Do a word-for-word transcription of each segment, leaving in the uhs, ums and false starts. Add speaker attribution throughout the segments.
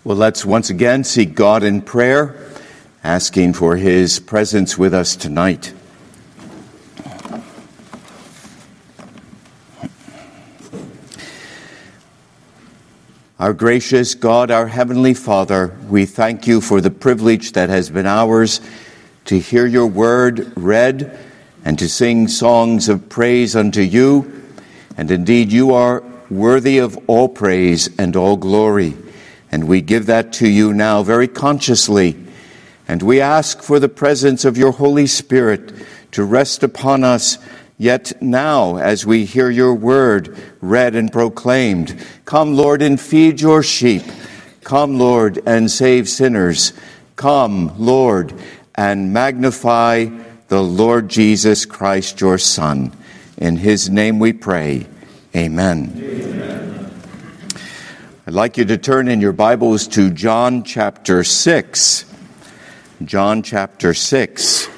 Speaker 1: Well, let's once again seek God in prayer, asking for His presence with us tonight. Our gracious God, our Heavenly Father, we thank You for the privilege that has been ours to hear Your word read and to sing songs of praise unto You. And indeed, You are worthy of all praise and all glory. And we give that to You now very consciously. And we ask for the presence of Your Holy Spirit to rest upon us yet now as we hear Your word read and proclaimed. Come, Lord, and feed Your sheep. Come, Lord, and save sinners. Come, Lord, and magnify the Lord Jesus Christ, Your Son. In His name we pray. Amen. Amen. I'd like you to turn in your Bibles to John chapter six. John chapter six.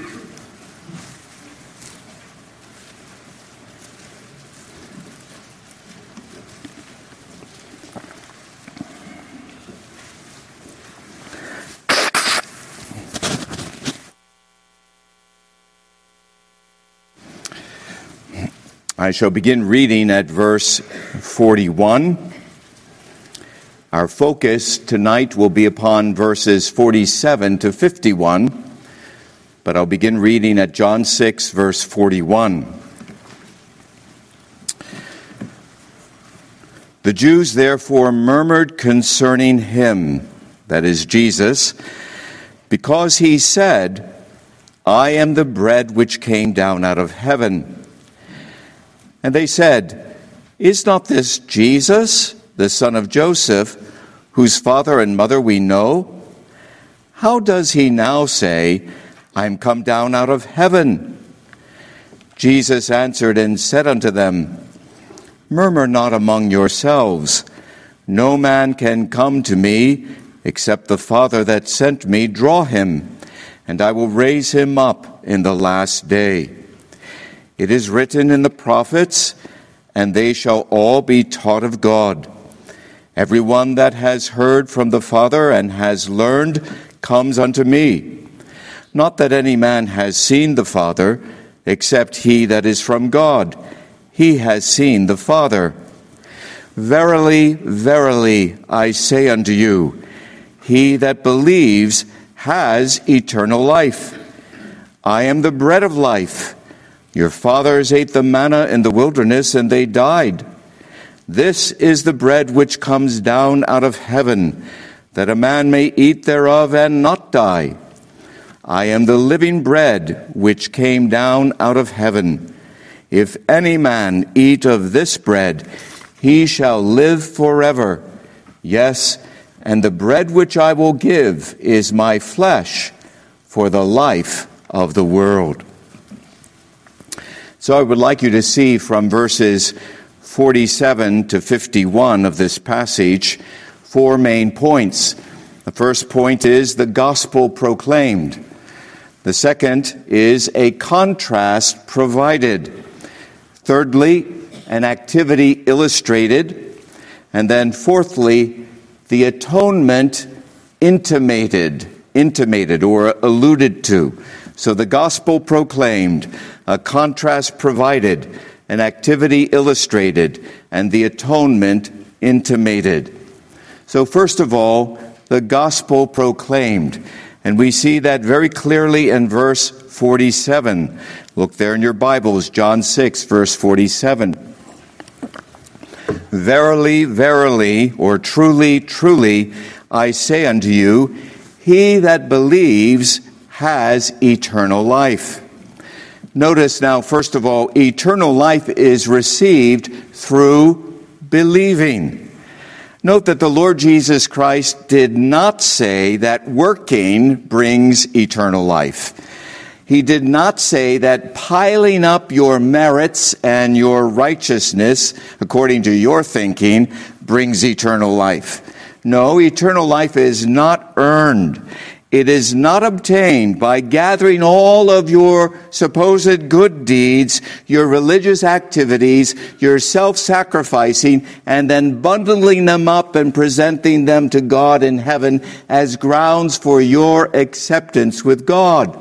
Speaker 1: I shall begin reading at verse forty-one. Our focus tonight will be upon verses forty-seven to fifty-one, but I'll begin reading at John six, verse forty-one. The Jews therefore murmured concerning Him, that is Jesus, because He said, I am the bread which came down out of heaven. And they said, Is not this Jesus, the son of Joseph, whose father and mother we know? How does He now say, I am come down out of heaven? Jesus answered and said unto them, Murmur not among yourselves. No man can come to me, except the Father that sent me draw him, and I will raise him up in the last day. It is written in the prophets, and they shall all be taught of God. Everyone that has heard from the Father and has learned comes unto me. Not that any man has seen the Father, except he that is from God. He has seen the Father. Verily, verily, I say unto you, he that believes has eternal life. I am the bread of life. Your fathers ate the manna in the wilderness, and they died. This is the bread which comes down out of heaven, that a man may eat thereof and not die. I am the living bread which came down out of heaven. If any man eat of this bread, he shall live forever. Yes, and the bread which I will give is my flesh for the life of the world. So I would like you to see from verses forty-seven to fifty-one of this passage four main points. The first point is the gospel proclaimed. The second is a contrast provided. Thirdly, an activity illustrated. And then fourthly, the atonement intimated, intimated or alluded to. So the gospel proclaimed, a contrast provided, an activity illustrated, and the atonement intimated. So first of all, the gospel proclaimed. And we see that very clearly in verse forty-seven. Look there in your Bibles, John six, verse forty-seven. Verily, verily, or truly, truly, I say unto you, he that believes has eternal life. Notice now, first of all, eternal life is received through believing. Note that the Lord Jesus Christ did not say that working brings eternal life. He did not say that piling up your merits and your righteousness, according to your thinking, brings eternal life. No, eternal life is not earned. It is not obtained by gathering all of your supposed good deeds, your religious activities, your self-sacrificing, and then bundling them up and presenting them to God in heaven as grounds for your acceptance with God.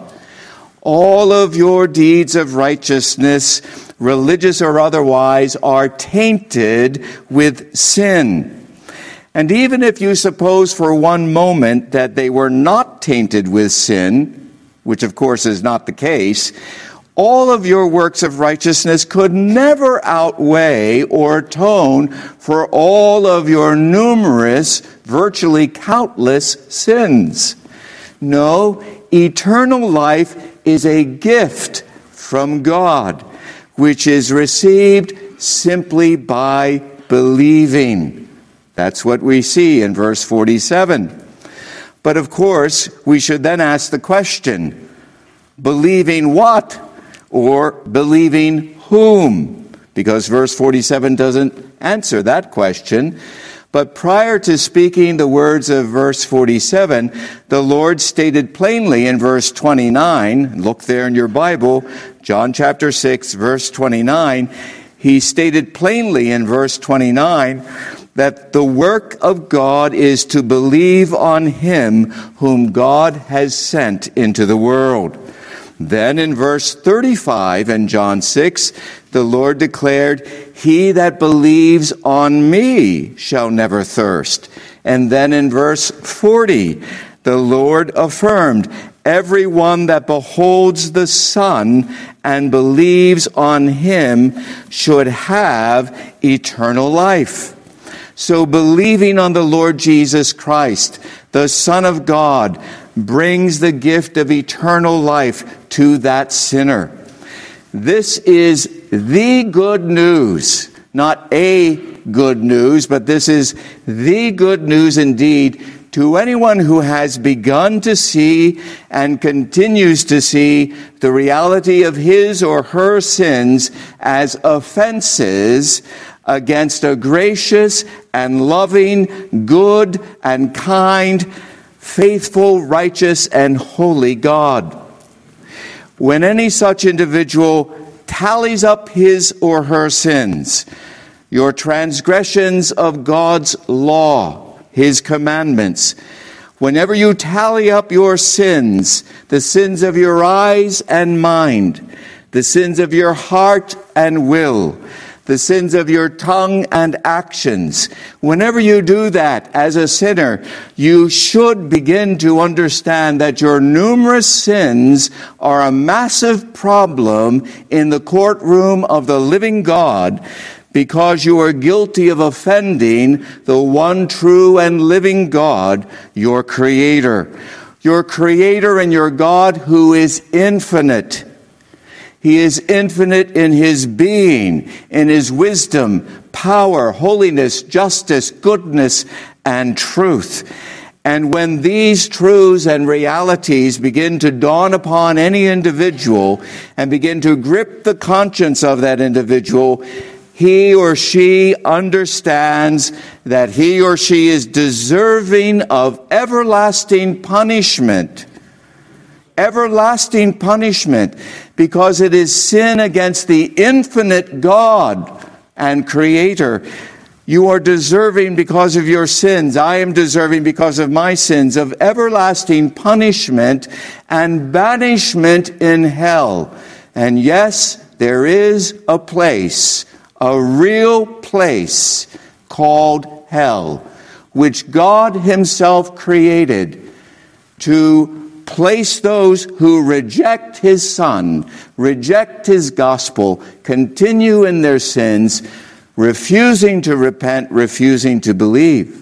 Speaker 1: All of your deeds of righteousness, religious or otherwise, are tainted with sin. And even if you suppose for one moment that they were not tainted with sin, which of course is not the case, all of your works of righteousness could never outweigh or atone for all of your numerous, virtually countless sins. No, eternal life is a gift from God, which is received simply by believing. That's what we see in verse forty-seven. But of course, we should then ask the question, believing what? Or believing whom? Because verse forty-seven doesn't answer that question. But prior to speaking the words of verse forty-seven, the Lord stated plainly in verse twenty-nine, look there in your Bible, John chapter six, verse twenty-nine, he stated plainly in verse twenty-nine that the work of God is to believe on him whom God has sent into the world. Then in verse thirty-five in John six, the Lord declared, he that believes on me shall never thirst. And then in verse forty, the Lord affirmed, everyone that beholds the Son and believes on him should have eternal life. So believing on the Lord Jesus Christ, the Son of God, brings the gift of eternal life to that sinner. This is the good news, not a good news, but this is the good news indeed to anyone who has begun to see and continues to see the reality of his or her sins as offenses against a gracious and loving, good and kind, faithful, righteous, and holy God. When any such individual tallies up his or her sins, your transgressions of God's law, his commandments, whenever you tally up your sins, the sins of your eyes and mind, the sins of your heart and will, the sins of your tongue and actions. Whenever you do that as a sinner, you should begin to understand that your numerous sins are a massive problem in the courtroom of the living God, because you are guilty of offending the one true and living God, your Creator. Your Creator and your God who is infinite. He is infinite in his being, in his wisdom, power, holiness, justice, goodness, and truth. And when these truths and realities begin to dawn upon any individual and begin to grip the conscience of that individual, he or she understands that he or she is deserving of everlasting punishment. Everlasting punishment, because it is sin against the infinite God and Creator. You are deserving because of your sins. I am deserving because of my sins of everlasting punishment and banishment in hell. And yes, there is a place, a real place called hell, which God himself created to place those who reject his Son, reject his gospel, continue in their sins, refusing to repent, refusing to believe.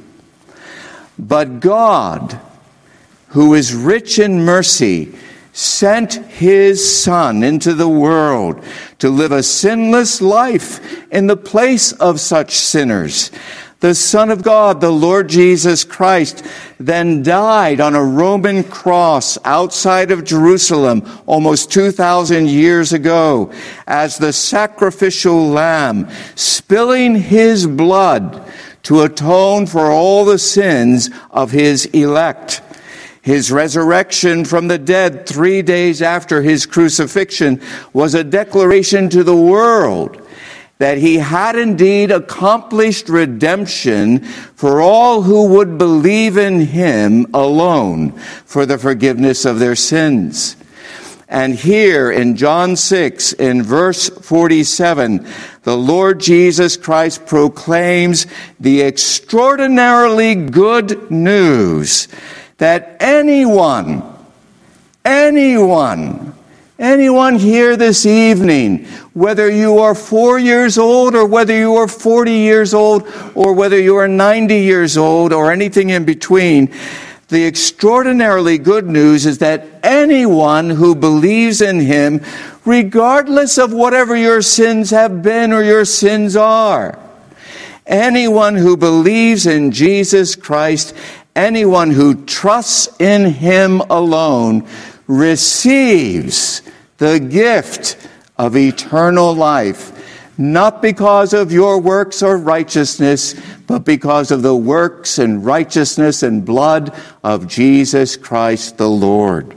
Speaker 1: But God, who is rich in mercy, sent his Son into the world to live a sinless life in the place of such sinners. The Son of God, the Lord Jesus Christ, then died on a Roman cross outside of Jerusalem almost two thousand years ago as the sacrificial lamb, spilling his blood to atone for all the sins of his elect. His resurrection from the dead three days after his crucifixion was a declaration to the world that he had indeed accomplished redemption for all who would believe in him alone for the forgiveness of their sins. And here in John six, in verse forty-seven, the Lord Jesus Christ proclaims the extraordinarily good news that anyone, anyone, anyone here this evening, whether you are four years old or whether you are forty years old or whether you are ninety years old or anything in between, the extraordinarily good news is that anyone who believes in him, regardless of whatever your sins have been or your sins are, anyone who believes in Jesus Christ, anyone who trusts in him alone, receives the gift of eternal life, not because of your works or righteousness, but because of the works and righteousness and blood of Jesus Christ the Lord.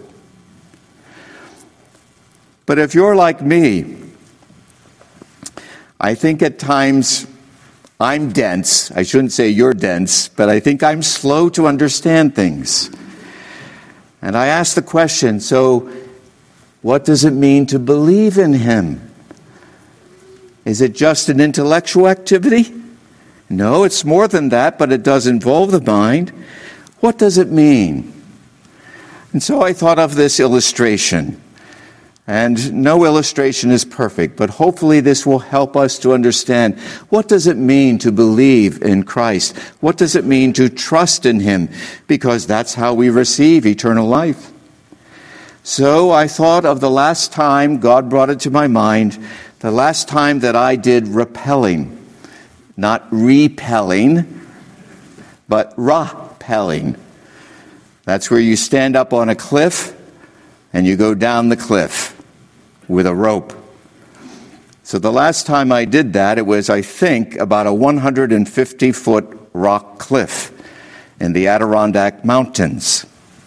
Speaker 1: But if you're like me, I think at times I'm dense. I shouldn't say you're dense, but I think I'm slow to understand things. And I ask the question, so what does it mean to believe in him? Is it just an intellectual activity? No, it's more than that, but it does involve the mind. What does it mean? And so I thought of this illustration. And no illustration is perfect, but hopefully this will help us to understand what does it mean to believe in Christ? What does it mean to trust in him? Because that's how we receive eternal life. So I thought of the last time, God brought it to my mind, the last time that I did rappelling. Not repelling, but rappelling. That's where you stand up on a cliff and you go down the cliff with a rope. So the last time I did that, it was, I think, about a one hundred fifty foot rock cliff in the Adirondack Mountains.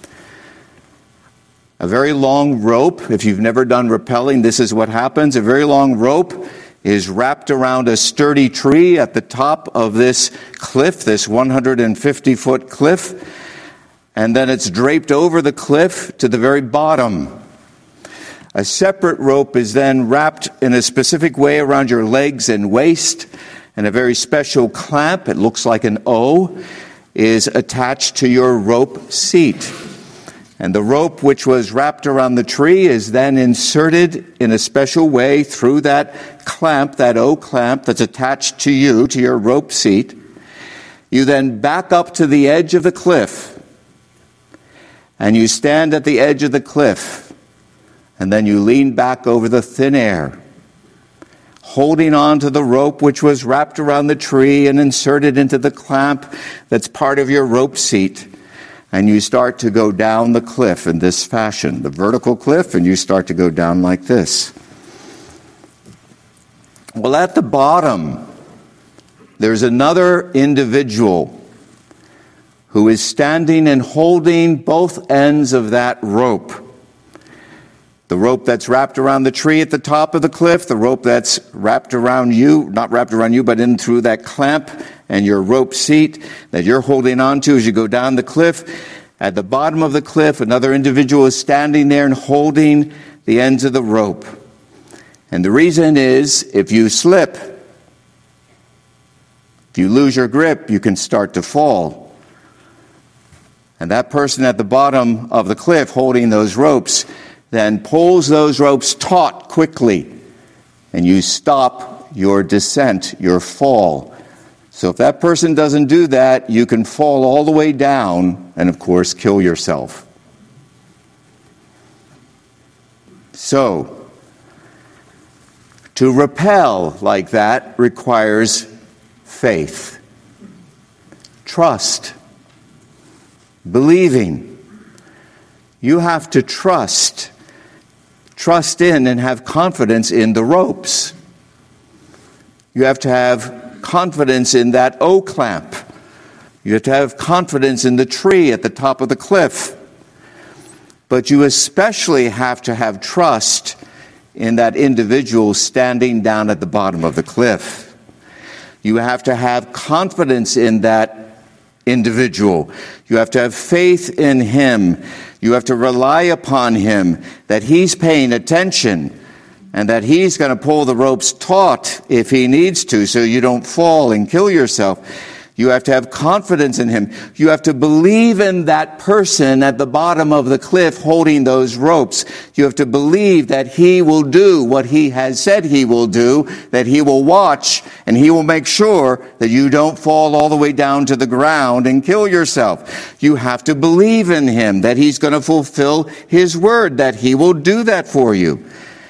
Speaker 1: A very long rope. If you've never done rappelling, this is what happens. A very long rope is wrapped around a sturdy tree at the top of this cliff, this one hundred fifty foot cliff, and then it's draped over the cliff to the very bottom. A separate rope is then wrapped in a specific way around your legs and waist, and a very special clamp, it looks like an O, is attached to your rope seat. And the rope which was wrapped around the tree is then inserted in a special way through that clamp, that O clamp that's attached to you, to your rope seat. You then back up to the edge of the cliff, and you stand at the edge of the cliff, and then you lean back over the thin air, holding on to the rope which was wrapped around the tree and inserted into the clamp that's part of your rope seat. And you start to go down the cliff in this fashion, the vertical cliff, and you start to go down like this. Well, at the bottom, there's another individual who is standing and holding both ends of that rope. The rope that's wrapped around the tree at the top of the cliff, the rope that's wrapped around you, not wrapped around you, but in through that clamp and your rope seat that you're holding on to as you go down the cliff. At the bottom of the cliff, another individual is standing there and holding the ends of the rope. And the reason is, if you slip, if you lose your grip, you can start to fall. And that person at the bottom of the cliff holding those ropes then pulls those ropes taut quickly, and you stop your descent, your fall. So if that person doesn't do that, you can fall all the way down and, of course, kill yourself. So, to rappel like that requires faith, trust, believing. You have to trust, trust in and have confidence in the ropes. You have to have confidence in that O clamp. You have to have confidence in the tree at the top of the cliff. but you especially have to have trust in that individual standing down at the bottom of the cliff. You have to have confidence in that individual. You have to have faith in him. You have to rely upon him, that he's paying attention and that he's going to pull the ropes taut if he needs to, so you don't fall and kill yourself. You have to have confidence in him. You have to believe in that person at the bottom of the cliff holding those ropes. You have to believe that he will do what he has said he will do, that he will watch, and he will make sure that you don't fall all the way down to the ground and kill yourself. You have to believe in him, that he's going to fulfill his word, that he will do that for you.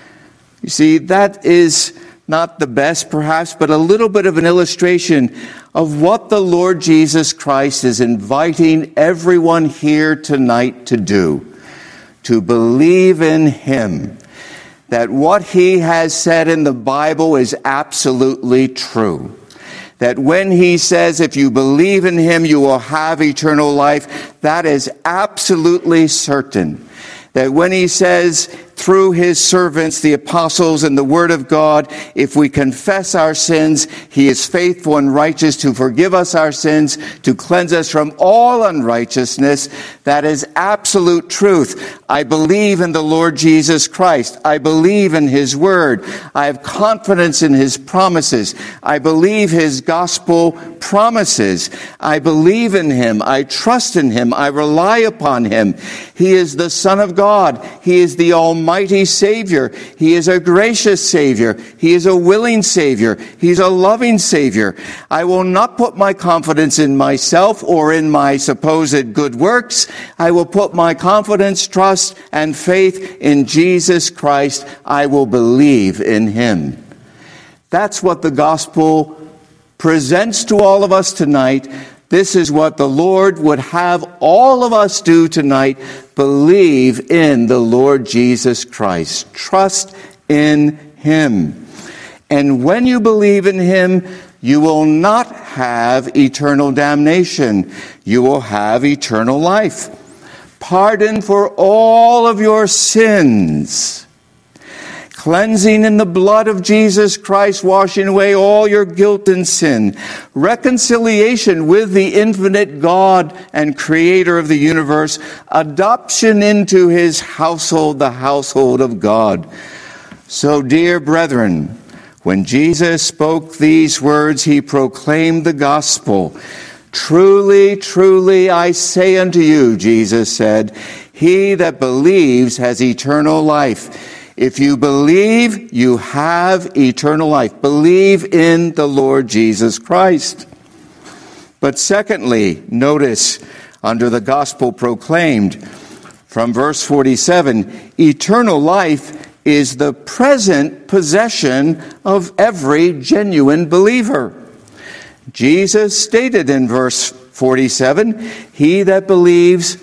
Speaker 1: You see, that is not the best, perhaps, but a little bit of an illustration of what the Lord Jesus Christ is inviting everyone here tonight to do. To believe in him. That what he has said in the Bible is absolutely true. That when he says, if you believe in him, you will have eternal life, that is absolutely certain. That when he says, through his servants, the apostles, and the word of God, if we confess our sins, he is faithful and righteous to forgive us our sins, to cleanse us from all unrighteousness. That is absolute truth. I believe in the Lord Jesus Christ. I believe in his word. I have confidence in his promises. I believe his gospel promises. I believe in him. I trust in him. I rely upon him. He is the Son of God. He is the Almighty Mighty Savior. He is a gracious Savior. He is a willing Savior. He's a loving Savior. I will not put my confidence in myself or in my supposed good works. I will put my confidence, trust, and faith in Jesus Christ. I will believe in him. That's what the gospel presents to all of us tonight. This is what the Lord would have all of us do tonight. Believe in the Lord Jesus Christ. Trust in him. And when you believe in him, you will not have eternal damnation. You will have eternal life. Pardon for all of your sins. Cleansing in the blood of Jesus Christ, washing away all your guilt and sin. Reconciliation with the infinite God and creator of the universe. Adoption into his household, the household of God. So, dear brethren, when Jesus spoke these words, he proclaimed the gospel. Truly, truly, I say unto you, Jesus said, he that believes has eternal life. If you believe, you have eternal life. Believe in the Lord Jesus Christ. But secondly, notice under the gospel proclaimed from verse forty-seven, eternal life is the present possession of every genuine believer. Jesus stated in verse forty-seven, he that believes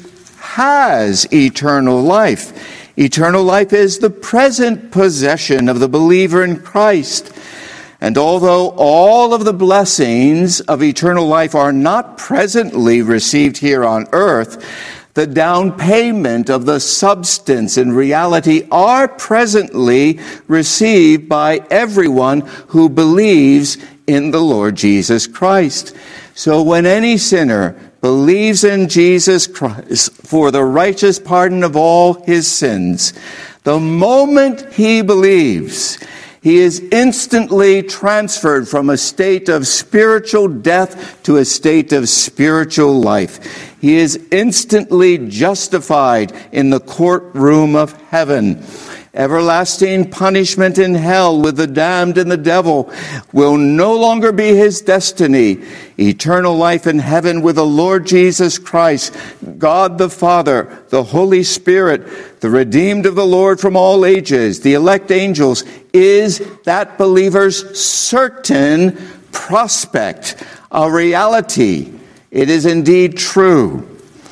Speaker 1: has eternal life. Eternal life is the present possession of the believer in Christ. And although all of the blessings of eternal life are not presently received here on earth, the down payment of the substance and reality are presently received by everyone who believes in the Lord Jesus Christ. So when any sinner believes in Jesus Christ for the righteous pardon of all his sins, the moment he believes, he is instantly transferred from a state of spiritual death to a state of spiritual life. He is instantly justified in the courtroom of heaven. Everlasting punishment in hell with the damned and the devil will no longer be his destiny. Eternal life in heaven with the Lord Jesus Christ, God the Father, the Holy Spirit, the redeemed of the Lord from all ages, the elect angels, is that believer's certain prospect, a reality. It is indeed true.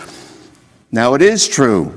Speaker 1: Now it is true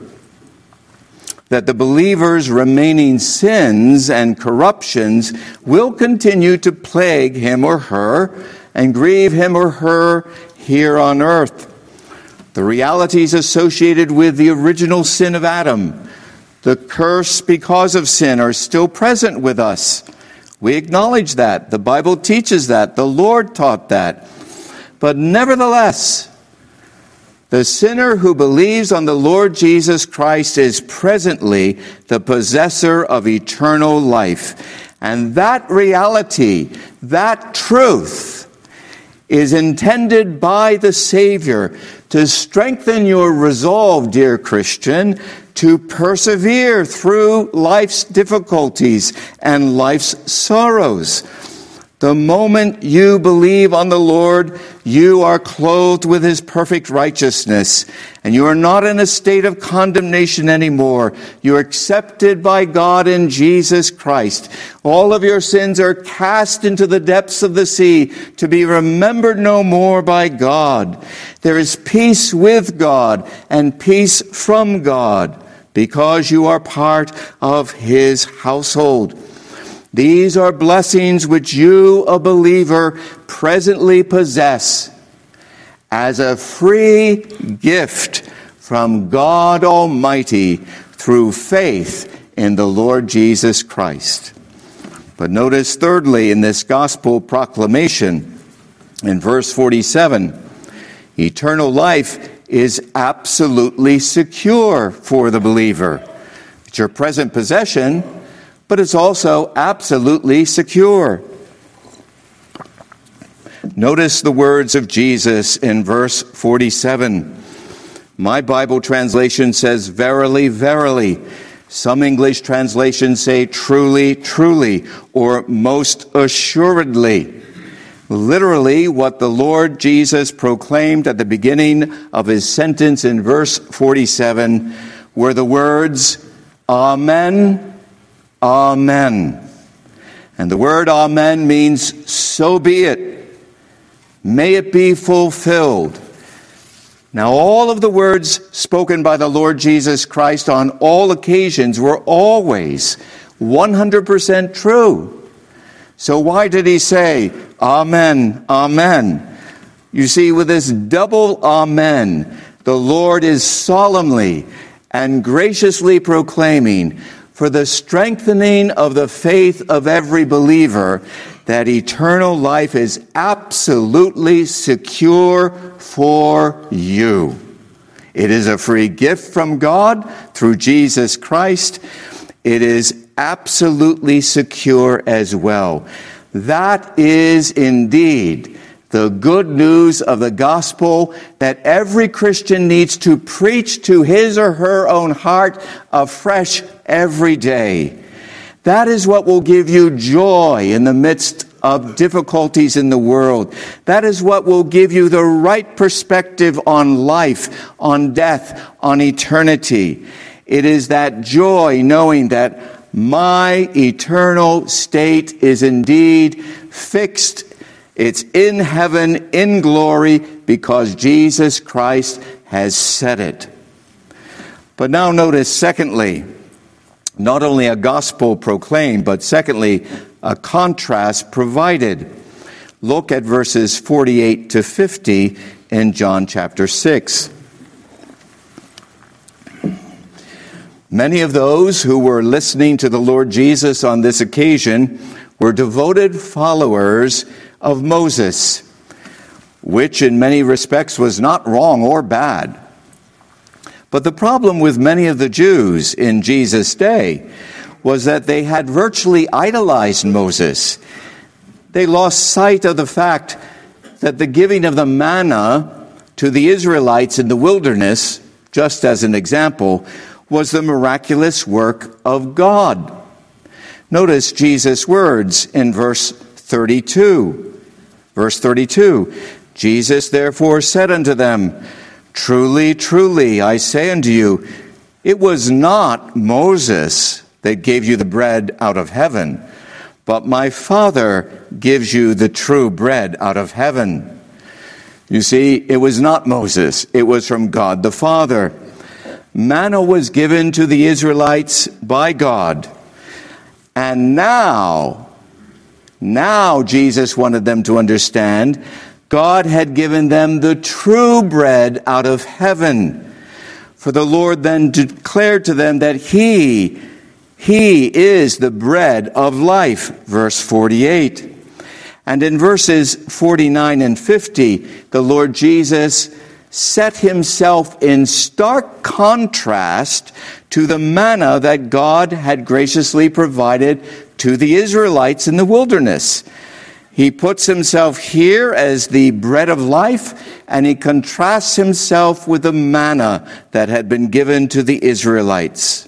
Speaker 1: that the believer's remaining sins and corruptions will continue to plague him or her and grieve him or her here on earth. The realities associated with the original sin of Adam, the curse because of sin, are still present with us. We acknowledge that. The Bible teaches that. The Lord taught that. But nevertheless, the sinner who believes on the Lord Jesus Christ is presently the possessor of eternal life. And that reality, that truth, is intended by the Savior to strengthen your resolve, dear Christian, to persevere through life's difficulties and life's sorrows. The moment you believe on the Lord, you are clothed with His perfect righteousness, and you are not in a state of condemnation anymore. You are accepted by God in Jesus Christ. All of your sins are cast into the depths of the sea to be remembered no more by God. There is peace with God and peace from God because you are part of His household. These are blessings which you, a believer, presently possess as a free gift from God Almighty through faith in the Lord Jesus Christ. But notice thirdly in this gospel proclamation, in verse forty-seven, eternal life is absolutely secure for the believer. It's your present possession, but it's also absolutely secure. Notice the words of Jesus in verse forty-seven. My Bible translation says, verily, verily. Some English translations say, truly, truly, or most assuredly. Literally, what the Lord Jesus proclaimed at the beginning of His sentence in verse forty-seven were the words, Amen, Amen. And the word amen means so be it. May it be fulfilled. Now, all of the words spoken by the Lord Jesus Christ on all occasions were always one hundred percent true. So why did He say, Amen, Amen? You see, with this double Amen, the Lord is solemnly and graciously proclaiming, for the strengthening of the faith of every believer, that eternal life is absolutely secure for you. It is a free gift from God through Jesus Christ. It is absolutely secure as well. That is indeed the good news of the gospel that every Christian needs to preach to his or her own heart afresh every day. That is what will give you joy in the midst of difficulties in the world. That is what will give you the right perspective on life, on death, on eternity. It is that joy knowing that my eternal state is indeed fixed. It's in heaven, in glory, because Jesus Christ has said it. But now notice, secondly, not only a gospel proclaimed, but secondly, a contrast provided. Look at verses forty-eight to fifty in John chapter six. Many of those who were listening to the Lord Jesus on this occasion were devoted followers of Moses, which in many respects was not wrong or bad. But the problem with many of the Jews in Jesus' day was that they had virtually idolized Moses. They lost sight of the fact that the giving of the manna to the Israelites in the wilderness, just as an example, was the miraculous work of God. Notice Jesus' words in verse thirty-two. Verse thirty-two, Jesus therefore said unto them, Truly, truly, I say unto you, it was not Moses that gave you the bread out of heaven, but my Father gives you the true bread out of heaven. You see, it was not Moses, it was from God the Father. Manna was given to the Israelites by God. And now, now Jesus wanted them to understand God had given them the true bread out of heaven. For the Lord then declared to them that He, He is the bread of life. Verse forty-eight. And in verses forty-nine and fifty, the Lord Jesus set Himself in stark contrast to the manna that God had graciously provided to the Israelites in the wilderness. He puts Himself here as the bread of life, and He contrasts Himself with the manna that had been given to the Israelites.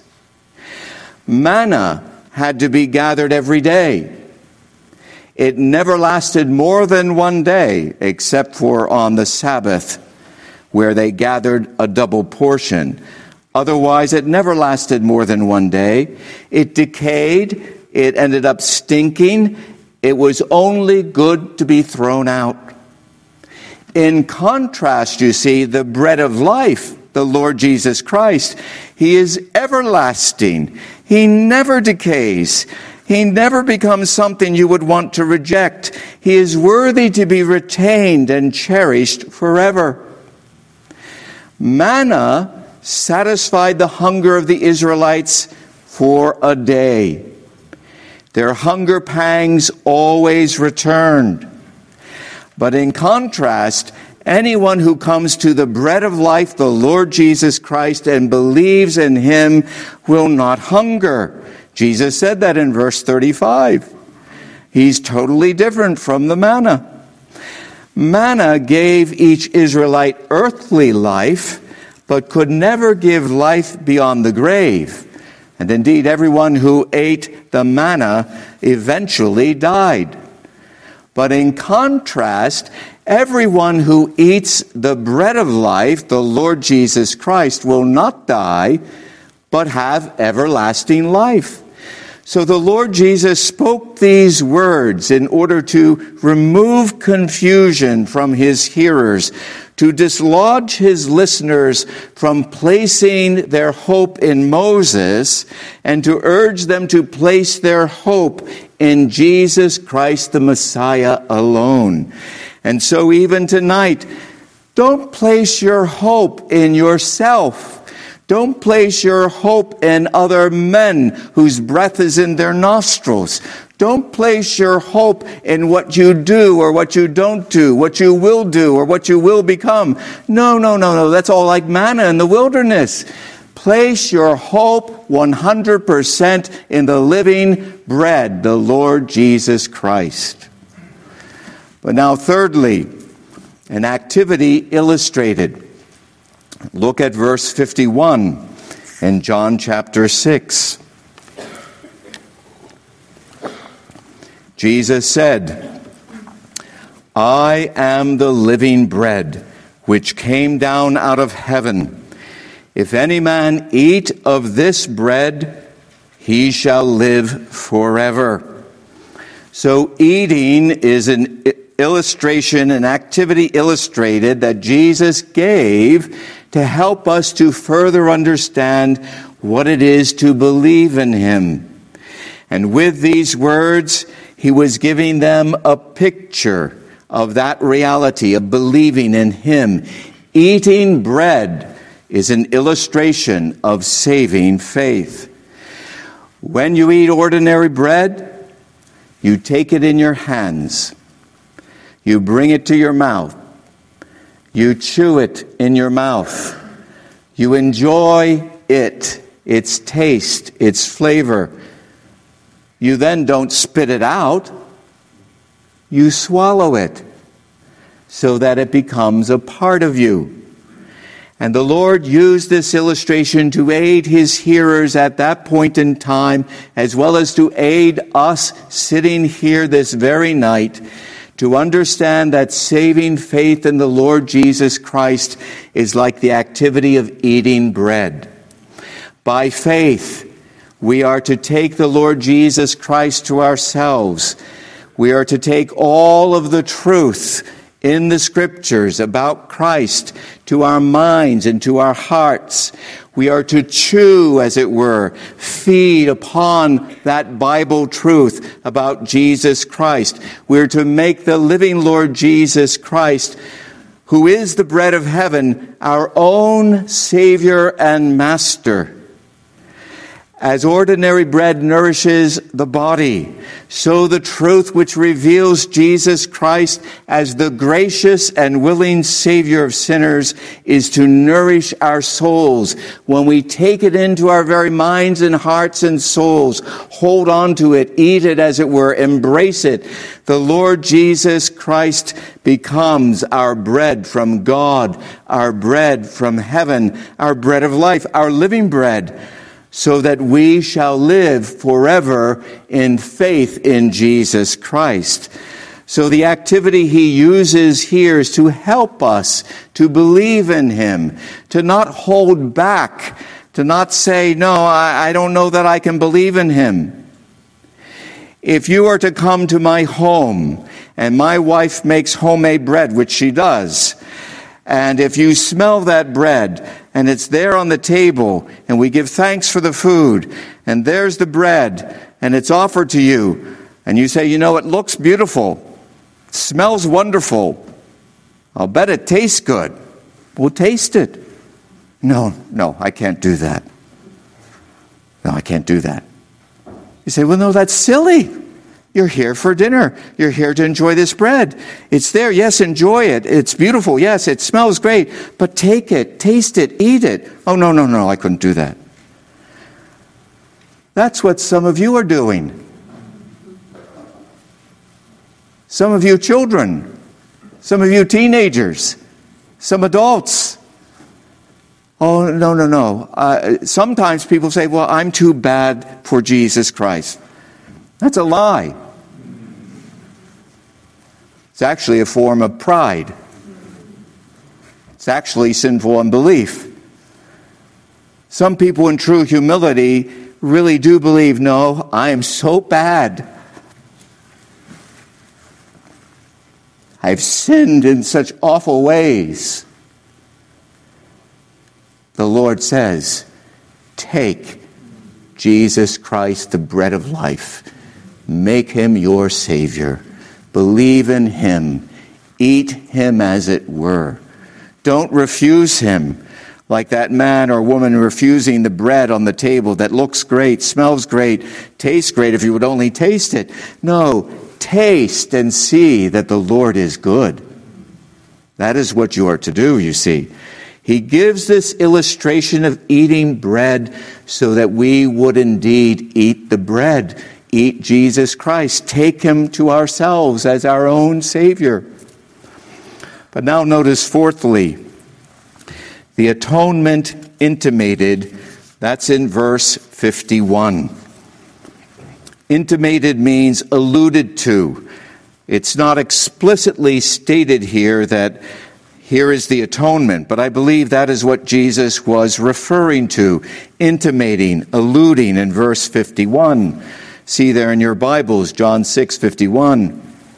Speaker 1: Manna had to be gathered every day. It never lasted more than one day, except for on the Sabbath, where they gathered a double portion. Otherwise, it never lasted more than one day. It decayed. It ended up stinking. It was only good to be thrown out. In contrast, you see, the bread of life, the Lord Jesus Christ, He is everlasting. He never decays. He never becomes something you would want to reject. He is worthy to be retained and cherished forever. Manna satisfied the hunger of the Israelites for a day. Their hunger pangs always returned. But in contrast, anyone who comes to the bread of life, the Lord Jesus Christ, and believes in Him will not hunger. Jesus said that in verse thirty-five. He's totally different from the manna. Manna gave each Israelite earthly life, but could never give life beyond the grave. And indeed, everyone who ate the manna eventually died. But in contrast, everyone who eats the bread of life, the Lord Jesus Christ, will not die, but have everlasting life. So the Lord Jesus spoke these words in order to remove confusion from His hearers, to dislodge His listeners from placing their hope in Moses, and to urge them to place their hope in Jesus Christ the Messiah alone. And so even tonight, don't place your hope in yourself. Don't place your hope in other men whose breath is in their nostrils. Don't place your hope in what you do or what you don't do, what you will do or what you will become. No, no, no, no. That's all like manna in the wilderness. Place your hope one hundred percent in the living bread, the Lord Jesus Christ. But now thirdly, an activity illustrated. Look at verse fifty-one in John chapter six. Jesus said, I am the living bread which came down out of heaven. If any man eat of this bread, he shall live forever. So eating is an illustration, an activity illustrated that Jesus gave to help us to further understand what it is to believe in Him. And with these words, He was giving them a picture of that reality of believing in Him. Eating bread is an illustration of saving faith. When you eat ordinary bread, you take it in your hands. You bring it to your mouth. You chew it in your mouth. You enjoy it, its taste, its flavor. You then don't spit it out. You swallow it so that it becomes a part of you. And the Lord used this illustration to aid His hearers at that point in time, as well as to aid us sitting here this very night, to understand that saving faith in the Lord Jesus Christ is like the activity of eating bread. By faith, we are to take the Lord Jesus Christ to ourselves. We are to take all of the truth in the Scriptures about Christ to our minds and to our hearts. We are to chew, as it were, feed upon that Bible truth about Jesus Christ. We're to make the living Lord Jesus Christ, who is the bread of heaven, our own Savior and Master. As ordinary bread nourishes the body, so the truth which reveals Jesus Christ as the gracious and willing Savior of sinners is to nourish our souls. When we take it into our very minds and hearts and souls, hold on to it, eat it as it were, embrace it, the Lord Jesus Christ becomes our bread from God, our bread from heaven, our bread of life, our living bread, so that we shall live forever in faith in Jesus Christ. So the activity he uses here is to help us to believe in him, to not hold back, to not say, no, I, I don't know that I can believe in him. If you are to come to my home, and my wife makes homemade bread, which she does, and if you smell that bread, and it's there on the table, and we give thanks for the food, and there's the bread, and it's offered to you, and you say, you know, it looks beautiful, it smells wonderful, I'll bet it tastes good. We'll taste it. No, no, I can't do that. No, I can't do that. You say, well, no, that's silly. You're here for dinner. You're here to enjoy this bread. It's there. Yes, enjoy it. It's beautiful. Yes, it smells great. But take it, taste it, eat it. Oh, no, no, no, I couldn't do that. That's what some of you are doing. Some of you children. Some of you teenagers. Some adults. Oh, no, no, no. Uh, sometimes people say, well, I'm too bad for Jesus Christ. That's a lie. It's actually a form of pride. It's actually sinful unbelief. Some people in true humility really do believe, no, I am so bad. I've sinned in such awful ways. The Lord says, take Jesus Christ, the bread of life. Make him your Savior. Believe in him. Eat him as it were. Don't refuse him like that man or woman refusing the bread on the table that looks great, smells great, tastes great if you would only taste it. No, taste and see that the Lord is good. That is what you are to do, you see. He gives this illustration of eating bread so that we would indeed eat the bread. Eat Jesus Christ. Take him to ourselves as our own Savior. But now notice fourthly, the atonement intimated. That's in verse fifty-one. Intimated means alluded to. It's not explicitly stated here that here is the atonement, but I believe that is what Jesus was referring to, intimating, alluding in verse fifty-one. See there in your Bibles, John six fifty-one.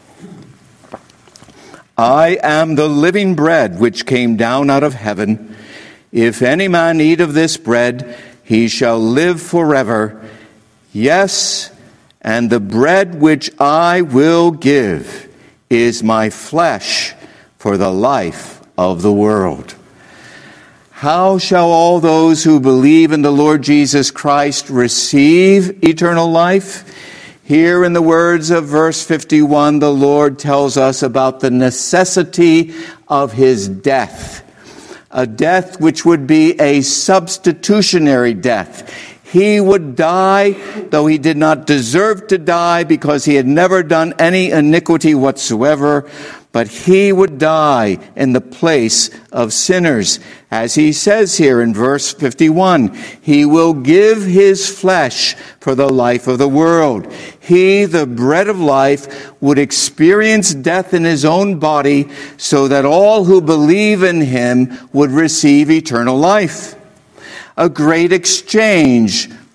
Speaker 1: I am the living bread which came down out of heaven. If any man eat of this bread, he shall live forever. Yes, and the bread which I will give is my flesh for the life of the world. How shall all those who believe in the Lord Jesus Christ receive eternal life? Here in the words of verse fifty-one, the Lord tells us about the necessity of his death. A death which would be a substitutionary death. He would die, though he did not deserve to die because he had never done any iniquity whatsoever, but he would die in the place of sinners. As he says here in verse fifty-one, he will give his flesh for the life of the world. He, the bread of life, would experience death in his own body so that all who believe in him would receive eternal life. A great exchange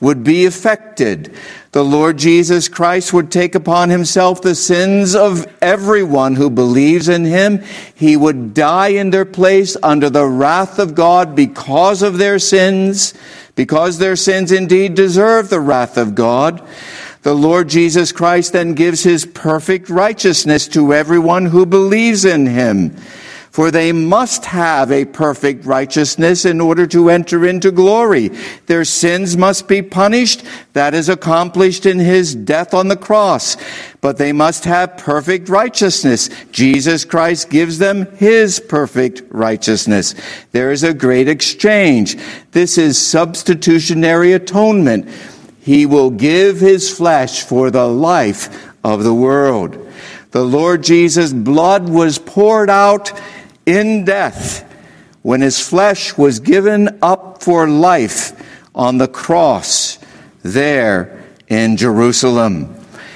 Speaker 1: would be affected. The Lord Jesus Christ would take upon himself the sins of everyone who believes in him. He would die in their place under the wrath of God because of their sins, because their sins indeed deserve the wrath of God. The Lord Jesus Christ then gives his perfect righteousness to everyone who believes in him. For they must have a perfect righteousness in order to enter into glory. Their sins must be punished. That is accomplished in his death on the cross. But they must have perfect righteousness. Jesus Christ gives them his perfect righteousness. There is a great exchange. This is substitutionary atonement. He will give his flesh for the life of the world. The Lord Jesus' blood was poured out in death when his flesh was given up for life on the cross there in Jerusalem.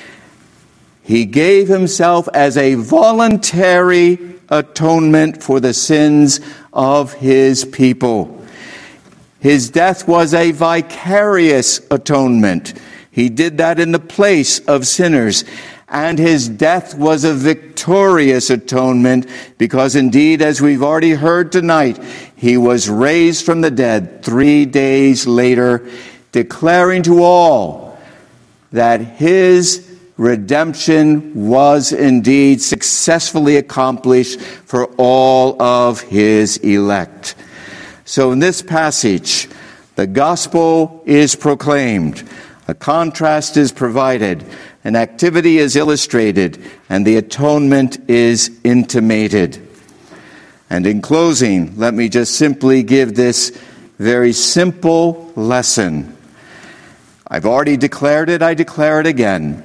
Speaker 1: He gave himself as a voluntary atonement for the sins of his people. His death was a vicarious atonement. He did that in the place of sinners. And his death was a victorious atonement because indeed, as we've already heard tonight, he was raised from the dead three days later, declaring to all that his redemption was indeed successfully accomplished for all of his elect. So in this passage, the gospel is proclaimed, a contrast is provided, an activity is illustrated, and the atonement is intimated. And in closing, let me just simply give this very simple lesson. I've already declared it, I declare it again.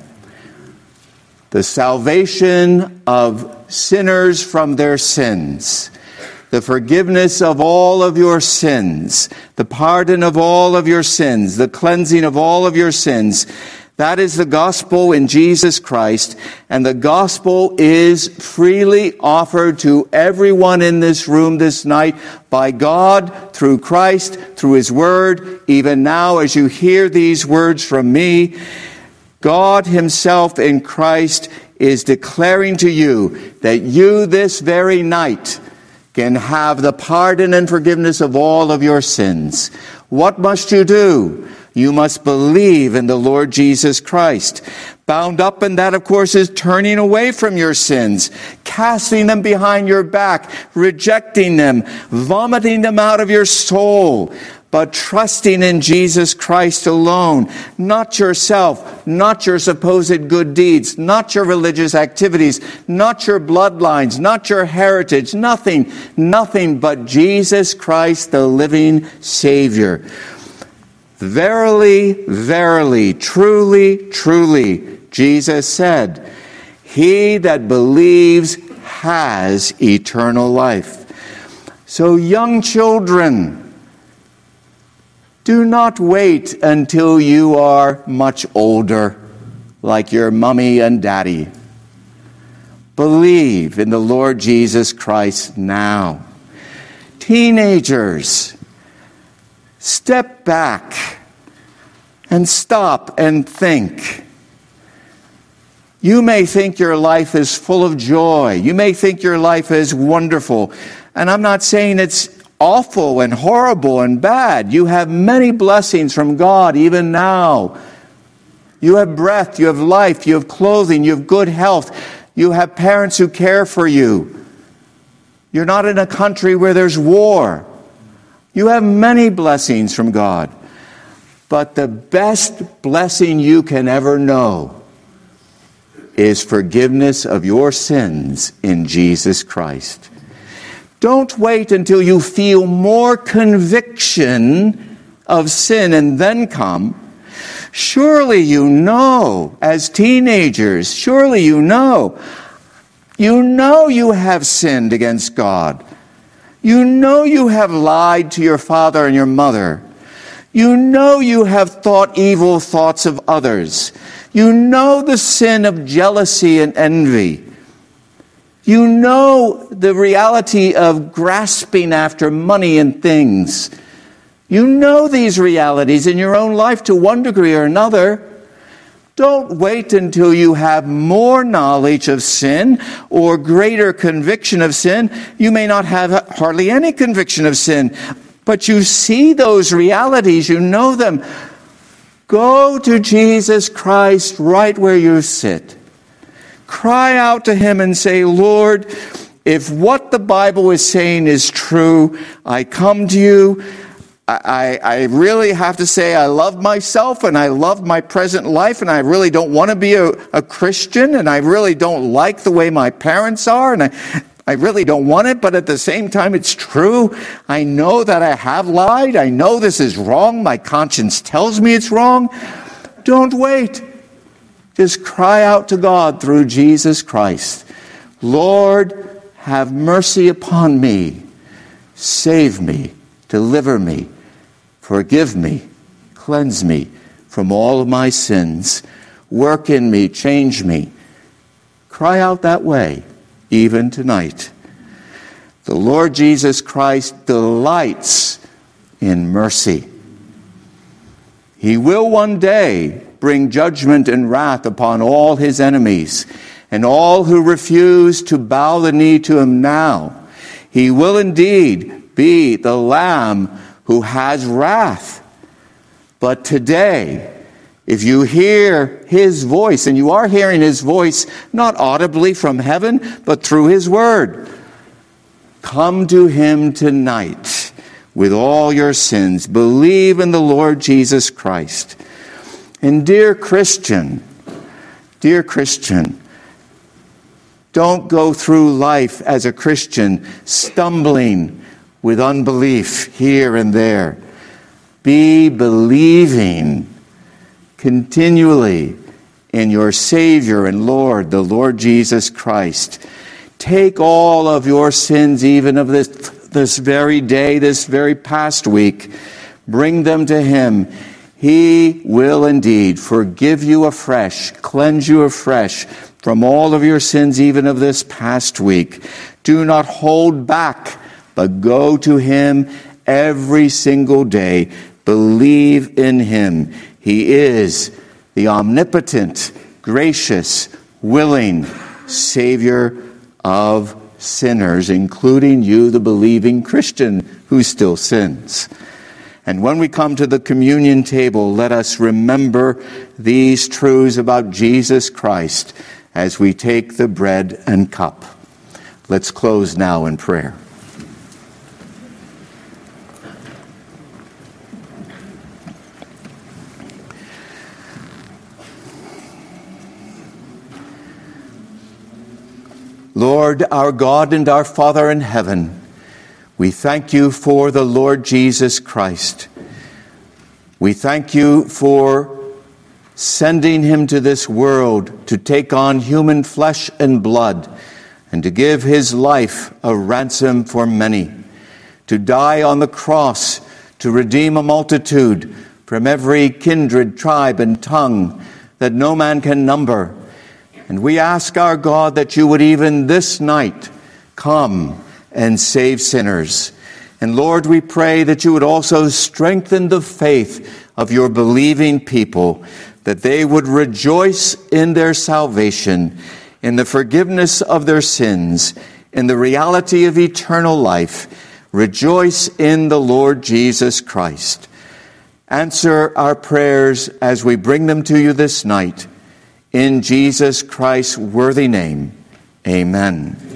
Speaker 1: The salvation of sinners from their sins, the forgiveness of all of your sins, the pardon of all of your sins, the cleansing of all of your sins, that is the gospel in Jesus Christ, and the gospel is freely offered to everyone in this room this night by God, through Christ, through his word. Even now, as you hear these words from me, God himself in Christ is declaring to you that you this very night can have the pardon and forgiveness of all of your sins. What must you do? You must believe in the Lord Jesus Christ. Bound up in that, of course, is turning away from your sins, casting them behind your back, rejecting them, vomiting them out of your soul, but trusting in Jesus Christ alone, not yourself, not your supposed good deeds, not your religious activities, not your bloodlines, not your heritage, nothing, nothing but Jesus Christ, the living Savior. Verily, verily, truly, truly, Jesus said, he that believes has eternal life. So young children, do not wait until you are much older, like your mommy and daddy. Believe in the Lord Jesus Christ now. Teenagers, step back and stop and think. You may think your life is full of joy. You may think your life is wonderful. And I'm not saying it's awful and horrible and bad. You have many blessings from God even now. You have breath, you have life, you have clothing, you have good health. You have parents who care for you. You're not in a country where there's war. You have many blessings from God. But the best blessing you can ever know is forgiveness of your sins in Jesus Christ. Don't wait until you feel more conviction of sin and then come. Surely you know, as teenagers, surely you know, you know you have sinned against God. You know you have lied to your father and your mother. You know you have thought evil thoughts of others. You know the sin of jealousy and envy. You know the reality of grasping after money and things. You know these realities in your own life to one degree or another. Don't wait until you have more knowledge of sin or greater conviction of sin. You may not have hardly any conviction of sin, but you see those realities, you know them. Go to Jesus Christ right where you sit. Cry out to him and say, Lord, if what the Bible is saying is true, I come to you. I, I really have to say I love myself and I love my present life, and I really don't want to be a, a Christian, and I really don't like the way my parents are, and I, I really don't want it, but at the same time it's true. I know that I have lied. I know this is wrong. My conscience tells me it's wrong. Don't wait. Just cry out to God through Jesus Christ. Lord, have mercy upon me. Save me. Deliver me. Forgive me, cleanse me from all of my sins. Work in me, change me. Cry out that way, even tonight. The Lord Jesus Christ delights in mercy. He will one day bring judgment and wrath upon all his enemies and all who refuse to bow the knee to him now. He will indeed be the Lamb who has wrath. But today, if you hear his voice, and you are hearing his voice not audibly from heaven, but through his word, come to him tonight with all your sins. Believe in the Lord Jesus Christ. And dear Christian, dear Christian, don't go through life as a Christian stumbling with unbelief here and there. Be believing continually in your Savior and Lord, the Lord Jesus Christ. Take all of your sins, even of this, this very day, this very past week. Bring them to him. He will indeed forgive you afresh, cleanse you afresh from all of your sins, even of this past week. Do not hold back, but go to him every single day. Believe in him. He is the omnipotent, gracious, willing Savior of sinners, including you, the believing Christian who still sins. And when we come to the communion table, let us remember these truths about Jesus Christ as we take the bread and cup. Let's close now in prayer. Lord, our God and our Father in heaven, we thank you for the Lord Jesus Christ. We thank you for sending him to this world to take on human flesh and blood and to give his life a ransom for many, to die on the cross to redeem a multitude from every kindred, tribe, and tongue that no man can number. And we ask our God that you would even this night come and save sinners. And Lord, we pray that you would also strengthen the faith of your believing people, that they would rejoice in their salvation, in the forgiveness of their sins, in the reality of eternal life. Rejoice in the Lord Jesus Christ. Answer our prayers as we bring them to you this night. In Jesus Christ's worthy name, amen.